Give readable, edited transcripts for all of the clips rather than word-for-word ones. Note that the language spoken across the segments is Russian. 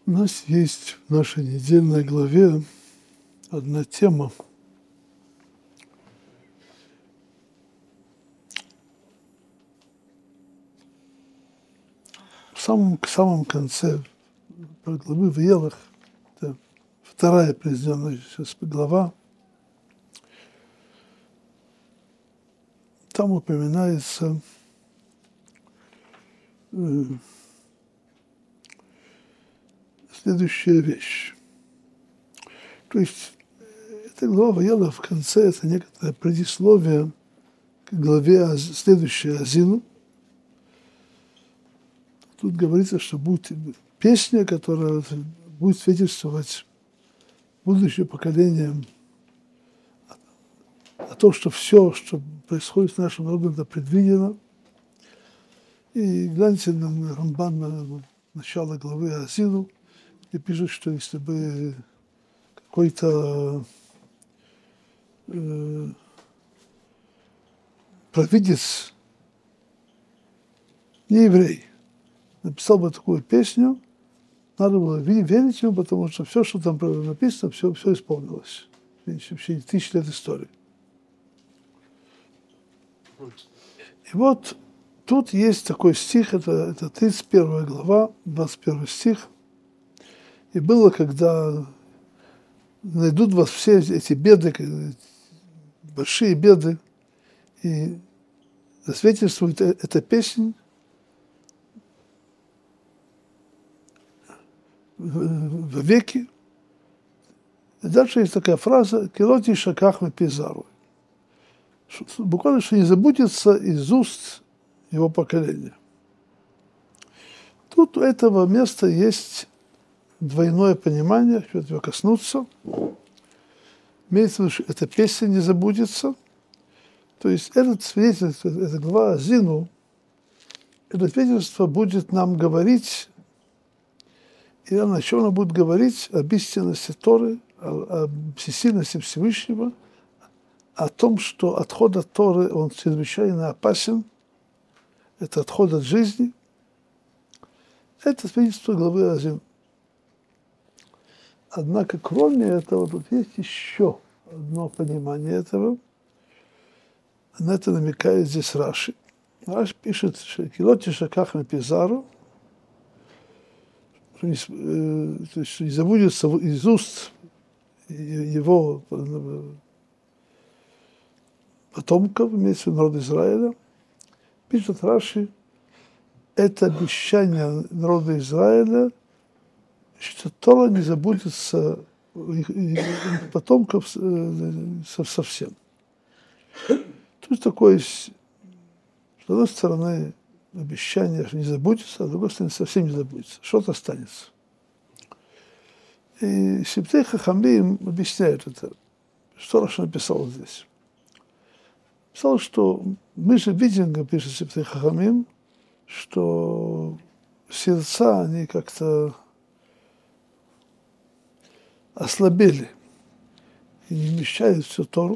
У нас есть в нашей недельной главе одна тема. В самом конце главы в Елах, это вторая произведенная сейчас глава, там упоминается следующая вещь. То есть эта глава в Елах в конце, это некоторое предисловие к главе следующей Азину. Тут говорится, что будет песня, которая будет свидетельствовать будущим поколениям о том, что все, что происходит с нашим народом, это предвидено. И гляньте на Рамбан, на начало главы Азину, и пишет, что если бы какой-то провидец, не еврей, написал бы такую песню, надо было верить ему, потому что все, что там написано, все исполнилось. В течение 1000 лет истории. И вот тут есть такой стих, это 31 глава, 21 стих. И было, когда найдут вас все эти беды, большие беды, и засвидетельствует эта песня вовеки. И дальше есть такая фраза «Килоти шакахме пизару». Буквально, что не забудется из уст его поколения. Тут у этого места есть двойное понимание, хочу этого коснуться. Имеется в виду, что эта песня не забудется. То есть этот свидетельство, эта глава Азину, это свидетельство будет нам говорить, и о чем оно будет говорить? Об истинности Торы, о всесильности Всевышнего, о том, что отход от Торы, он чрезвычайно опасен, это отход от жизни. Это свидетельство главы Азин. Однако, кроме этого, тут есть еще одно понимание этого. На это намекает здесь Раши. Раши пишет, что «Килоти шакахме пизару», то есть не забудется из уст его потомков, имеется в виду народ Израиля. Пишет Раши, это обещание народа Израиля, что Тора не забудется их потомков совсем. Тут такое, с одной стороны, обещание, что не забудется, а с другой стороны, совсем не забудется. Что-то останется. И Сибтей Хахамим объясняет это. Что Раши написал здесь? Писал, что мы же видим, как пишет Сибтей Хахамим, что сердца, они как-то ослабели и не вмещают всю Тору.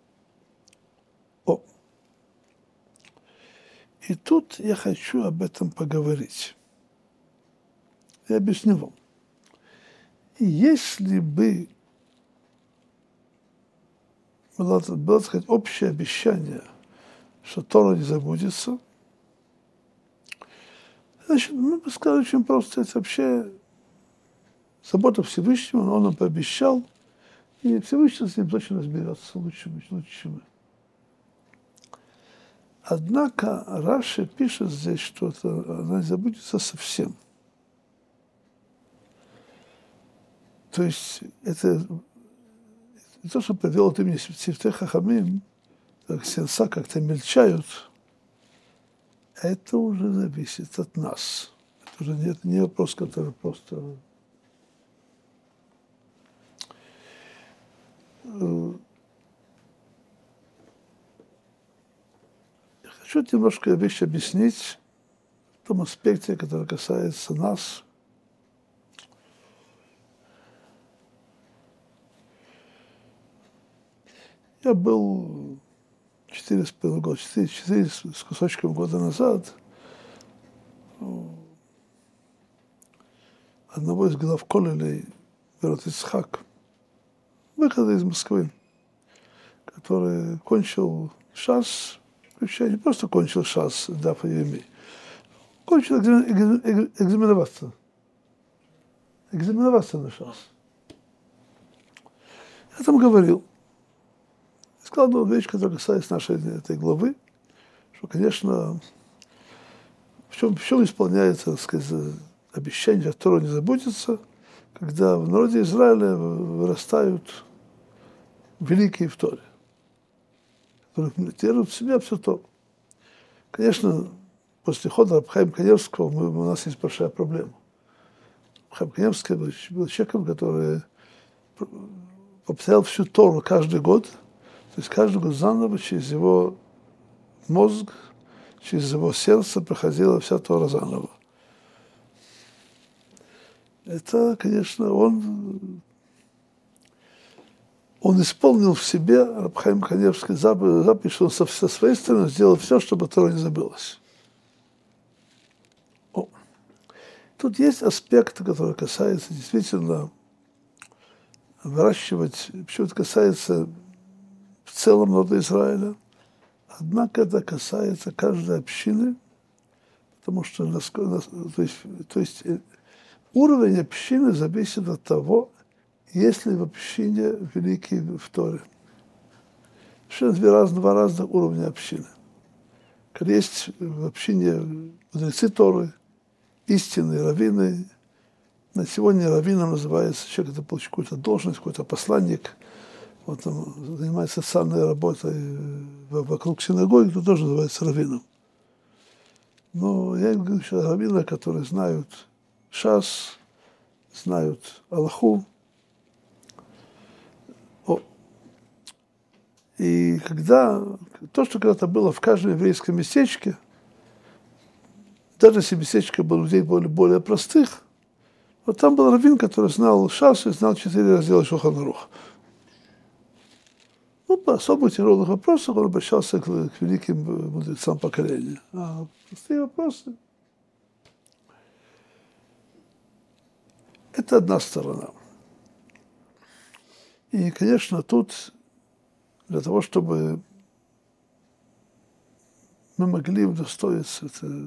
И тут я хочу об этом поговорить. Я объясню вам. Если бы было, так сказать, общее обещание, что Тора не забудется, значит, мы бы сказали очень просто, это вообще забота Всевышнего, он нам пообещал, и Всевышний с ним точно разберется лучше, чем мы. Однако Раши пишет здесь, что она не забудется совсем. То есть это не то, что привел от имени Сифтей Хахамим, так сердца как-то мельчают, это уже зависит от нас. Это уже не вопрос, который просто... Хочу немножко вещи объяснить в том аспекте, который касается нас. Я был 4,5 года, 4 с кусочком года назад в одного из глав Колелей, Верот Ицхак, выхода из Москвы, который кончил ШАС, не просто кончил ШАС, дав ЕМИ, кончил экзаменоваться на ШАС. Я там говорил, сказал одну вещь, которая касается нашей этой главы, что, конечно, в чем исполняется, так сказать, обещание, от которого не забудется, когда в народе Израиля вырастают великие в Торе, которые имитируют в себя все то. Конечно, после хода Рабби Хаим Каневского у нас есть большая проблема. Рабби Хаим Каневский был человеком, который повторял всю Тору каждый год, то есть каждый год заново через его мозг, через его сердце проходила вся Тора заново. Это, конечно, он исполнил в себе, Рабби Хаим Каневский, заповедь, что он со своей стороны сделал все, чтобы Тора не забылась. Тут есть аспект, который касается действительно выращивать, почему это касается в целом народа Израиля, однако это касается каждой общины, потому что то есть уровень общины зависит от того, есть ли в общине великий в Торе. Совершенно два разных уровня общины. Когда есть в общине мудрецы Торы, истинные раввины, на сегодня раввином называется человек, который получил какую-то должность, какой-то посланник, он там занимается социальной работой вокруг синагоги, то тоже называется раввином. Но я говорю, что раввины, которые знают ШАС, знают Аллаху. И когда то, что когда-то было в каждом еврейском местечке, даже если местечко было людей более простых, вот там был раввин, который знал ШАС и знал 4 раздела Шулхан Аруха. Ну, по особо тяжелых вопросах он обращался к великим мудрецам поколения. А простые вопросы – это одна сторона. И, конечно, тут для того, чтобы мы могли удостоиться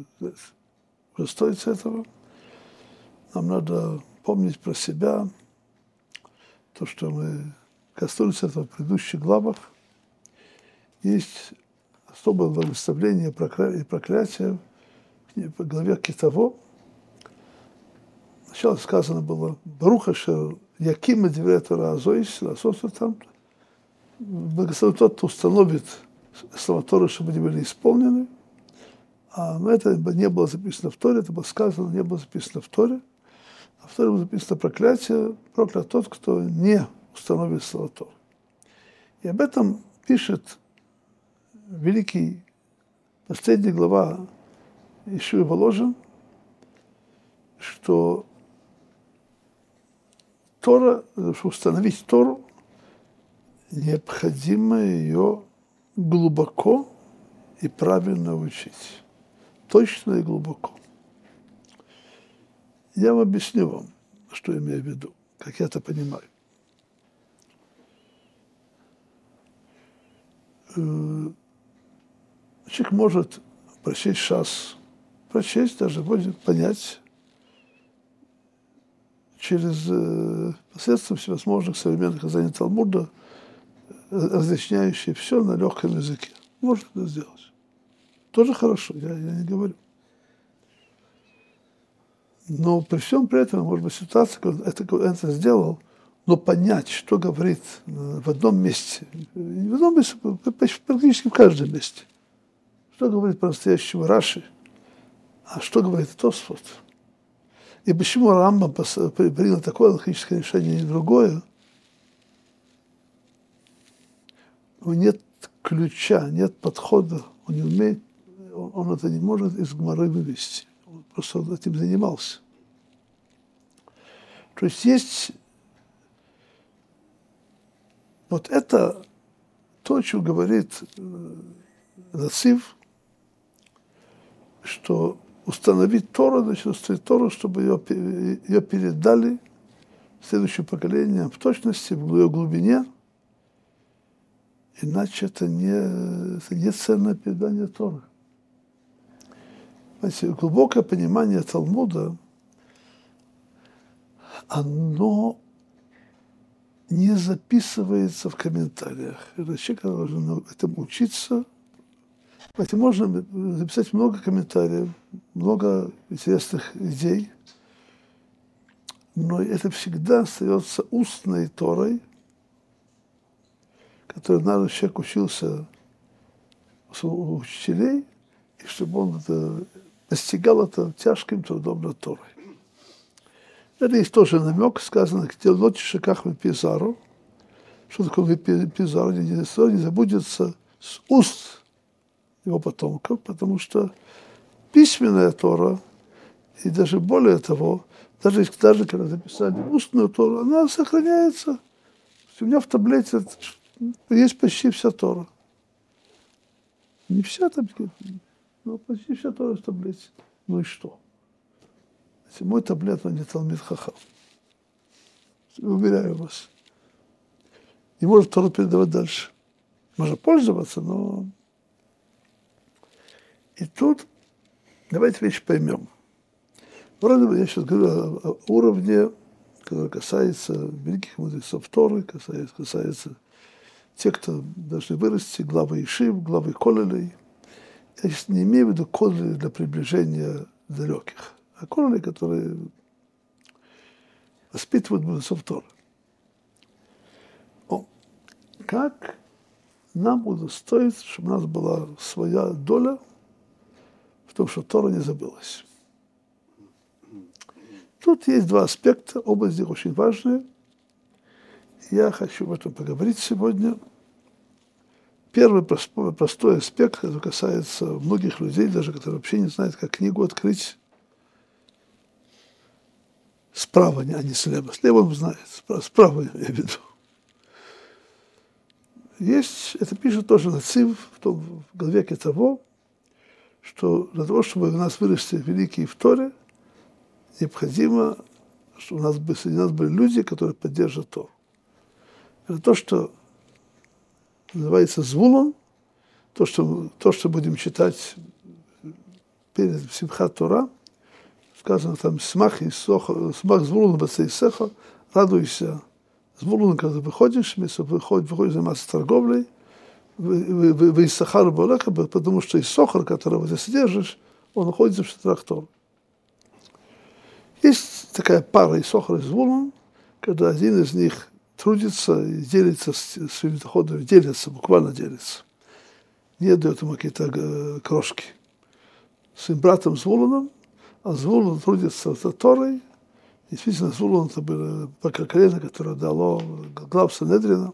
этого, нам надо помнить про себя, то, что мы коснулись этого в предыдущих главах. Есть особое благословление и проклятие в главе Китово. Сначала сказано было «Барух ашер яким диврей Тора азоис ласоса там». Благословен тот, кто установит слова Торы, чтобы они были исполнены. А это не было записано в Торе, это было сказано, не было записано в Торе. А в Торе было записано проклятие, проклят тот, кто не установит слова Торы. И об этом пишет великий, последняя глава Ишуа Воложин, что Тора, чтобы установить Тору, необходимо ее глубоко и правильно учить. Точно и глубоко. Я вам объясню вам, что имею в виду, как я это понимаю. Человек может прочесть ШАС, даже будет понять через посредством всевозможных современных изданий Талмуда, разъясняющие все на легком языке. Можно это сделать. Тоже хорошо, я не говорю. Но при всем при этом, может быть, ситуация, когда это сделал, но понять, что говорит в одном месте, не в одном месте, практически в каждом месте, что говорит по-настоящему Раши, а что говорит Тосфот. И почему Рамбам принял такое логическое решение, и другое. У него нет ключа, нет подхода, он не умеет, он это не может из Гмары вывести. Он просто этим занимался. То есть вот это то, о чем говорит Нацив, что установить Тору, значит, установить Тору, чтобы ее передали следующим поколениям в точности, в ее глубине. Иначе это не ценное передание Торы. Знаете, глубокое понимание Талмуда, оно не записывается в комментариях. Это человек должен этому учиться. Знаете, можно записать много комментариев, много интересных идей, но это всегда остается устной Торой, которой надо человек учился у учителей, и чтобы он это постигал это тяжким трудом над Торой. Это есть тоже намек, сказано, где лоти шакахми пизару, что такое пизару, не забудется с уст его потомков, потому что письменная Тора, и даже более того, даже когда записали устную Тору, она сохраняется. У меня в таблете есть почти вся Тора. Не вся таблица, но почти вся Тора в таблете. Ну и что? Мой таблет, он не Талмид Хахам. Уверяю вас. Не может Тору передавать дальше. Можно пользоваться, но... И тут давайте вещи поймем. Вроде бы я сейчас говорю о уровне, который касается великих мудрецов Торы, касается тех, кто должны вырасти, главы Ишив, главы Колелей. Я сейчас не имею в виду Колелей для приближения далеких, а Колелей, которые воспитывают мудрецов Торы. Как нам удостоится, чтобы у нас была своя доля в том, что Тора не забылась. Тут есть два аспекта, оба из них очень важные. Я хочу об этом поговорить сегодня. Первый простой аспект, который касается многих людей, даже которые вообще не знают, как книгу открыть. Справа, а не слева. Слева он знает, справа я имею в виду. Есть, это пишет тоже Нацив в главе того, что для того, чтобы у нас выросли великие в Торе, необходимо, чтобы среди нас были люди, которые поддержат Тору. Это то, что называется звулон, то, что будем читать перед Симхат Тора. Сказано там смах звулон бацейсеха, радуйся звулон, когда выходишь, выходишь заниматься торговлей, вы Иссахар Балеха, потому что Иссохар, которого ты содержишь, он находится в шатрах Торы. Есть такая пара Иссохар и Звулун, когда один из них трудится и делится своими доходами, буквально делится. Не дает ему какие-то крошки. Своим братом Звулуном, а Звулун трудится за Торой. Действительно, Звулун это было поколение, которое дало глав Санедрина.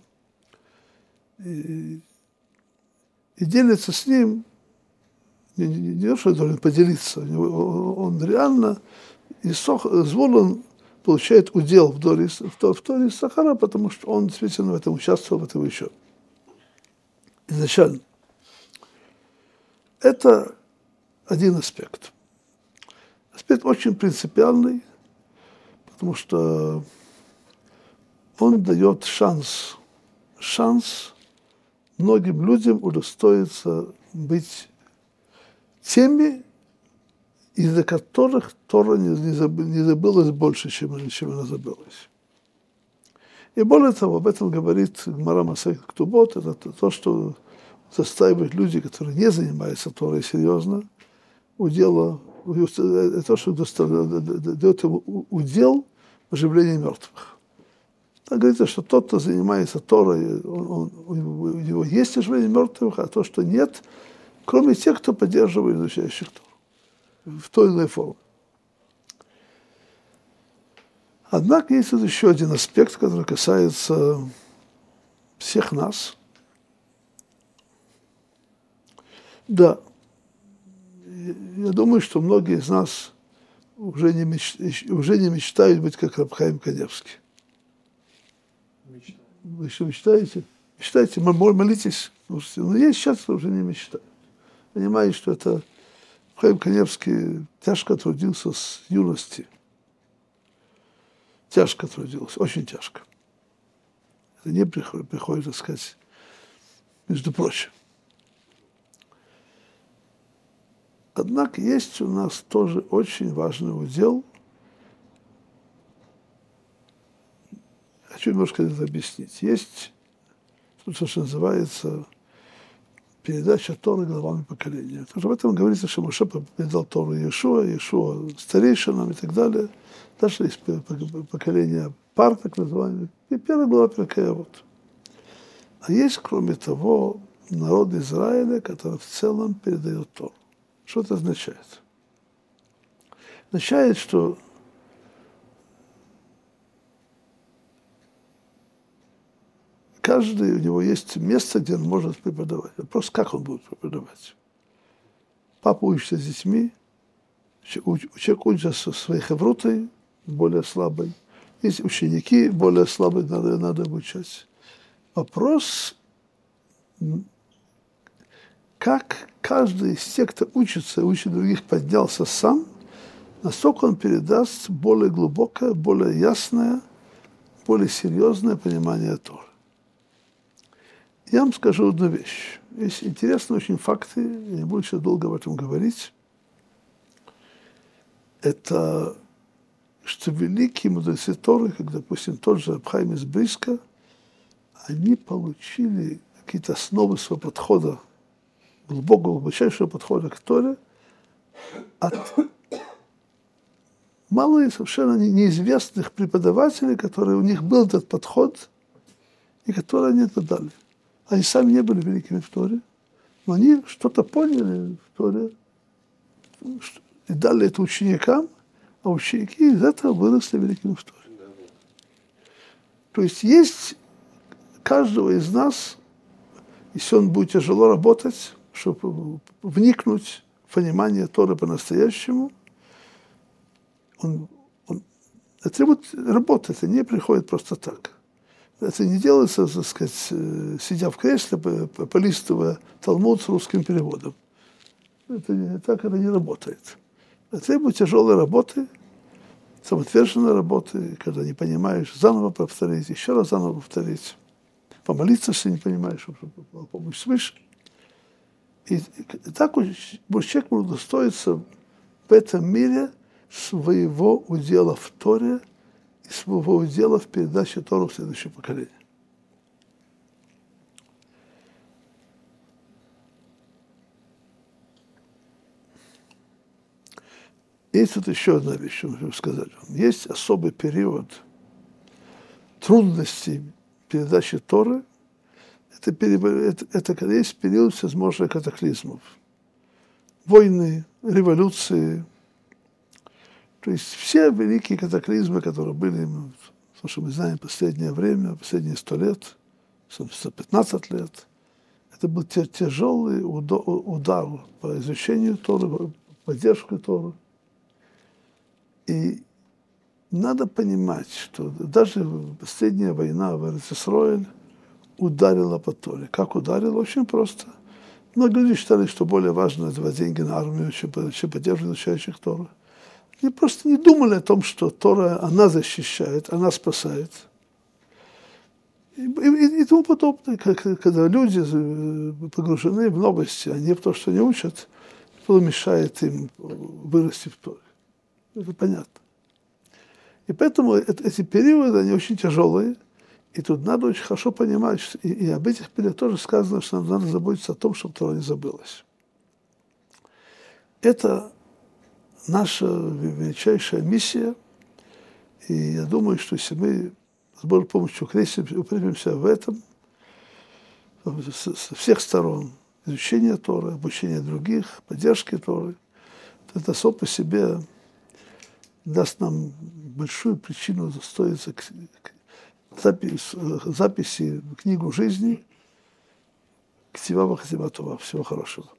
И делится с ним, не то, что он должен поделиться, он реально, Звулун получает удел в Торе Иссахара, потому что он действительно в этом участвовал, в этом еще. Изначально. Это один аспект. Аспект очень принципиальный, потому что он дает шанс многим людям удостоится быть теми, из-за которых Тора не забылась больше, чем она забылась. И более того, об этом говорит Гмара Масехет Ктубот, это то, что заставит людей, которые не занимаются Торой серьезно, это то, что дает ему удел в оживлении мертвых. Так говорится, что тот, кто занимается Торой, у него есть оживление мертвых, а то, что нет, кроме тех, кто поддерживает изучающих Тору в той или иной форме. Однако есть тут еще один аспект, который касается всех нас. Да, я думаю, что многие из нас уже не мечтают быть как Раб Хаим Каневский. Вы что, мечтаете? Мечтаете, молитесь. Но я сейчас уже не мечтаю. Понимаю, что это Хаим Каневский тяжко трудился с юности. Тяжко трудился, очень тяжко. Это не приходит, так сказать, между прочим. Однако есть у нас тоже очень важный удел. Хочу немножко это объяснить. Есть то, что называется передача Торы главам поколения. Потому что в этом говорится, что Моше передал Тору Иешуа старейшинам и так далее. Дальше есть поколение пар, так называемых, и первая глава Перкей Авот. А есть, кроме того, народ Израиля, который в целом передает Тору. Что это означает? Означает, что каждый, у него есть место, где он может преподавать. Вопрос, как он будет преподавать. Папа учится с детьми, человек учится со своей хеврутой, более слабой. Есть ученики, более слабые, надо обучать. Вопрос, как каждый из тех, кто учится, учит других, поднялся сам, настолько он передаст более глубокое, более ясное, более серьезное понимание Торы. Я вам скажу одну вещь. Есть интересные очень факты, я не буду сейчас долго об этом говорить. Это, что великие мудрецы Торы, как, допустим, тот же Абхайм из Бриска, они получили какие-то основы своего подхода, глубокого, глубочайшего подхода к Торе от малых, совершенно неизвестных преподавателей, которые у них был этот подход, и которые они это дали. Они сами не были великими в Торе, но они что-то поняли в Торе и дали это ученикам, а ученики из этого выросли великими в Торе. То есть каждого из нас, если он будет тяжело работать, чтобы вникнуть в понимание Торы по-настоящему, это требует работы, это не приходит просто так. Это не делается, так сказать, сидя в кресле, полистывая Талмуд с русским переводом. Так это не работает. Это требует тяжелой работы, самоотверженной работы, когда не понимаешь, заново повторить, еще раз заново повторить. Помолиться, если не понимаешь, чтобы помочь свыше. И так человек может удостоиться в этом мире своего удела в Торе и своего удела в передаче Торы в следующее поколение. Есть тут еще одна вещь, что хочу сказать вам. Есть особый период трудностей передачи Торы. Это когда есть период всевозможных катаклизмов. Войны, революции. То есть все великие катаклизмы, которые были, то, что мы знаем в последнее время, последние 100 лет, 115 лет, это был тяжелый удар по изучению Торы, по поддержке Торы. И надо понимать, что даже последняя война в Эрец-Исроэль ударила по Торе. Как ударила? Очень просто. Многие люди считали, что более важно давать деньги на армию, чем поддерживать изучающих Тору. Они просто не думали о том, что Тора, она защищает, она спасает. И тому подобное. Когда люди погружены в новости, они в то, что не учат, это мешает им вырасти в Торе. Это понятно. И поэтому эти периоды, они очень тяжелые. И тут надо очень хорошо понимать, что и об этих периодах тоже сказано, что нам надо заботиться о том, чтобы Тора не забылась. Это наша величайшая миссия. И я думаю, что если мы с Божьей помощью укрепимся в этом, со всех сторон, изучения Торы, обучения других, поддержки Торы, то это само по себе даст нам большую причину удостоиться записи в книгу жизни Ктива Вахатима Това. Всего хорошего.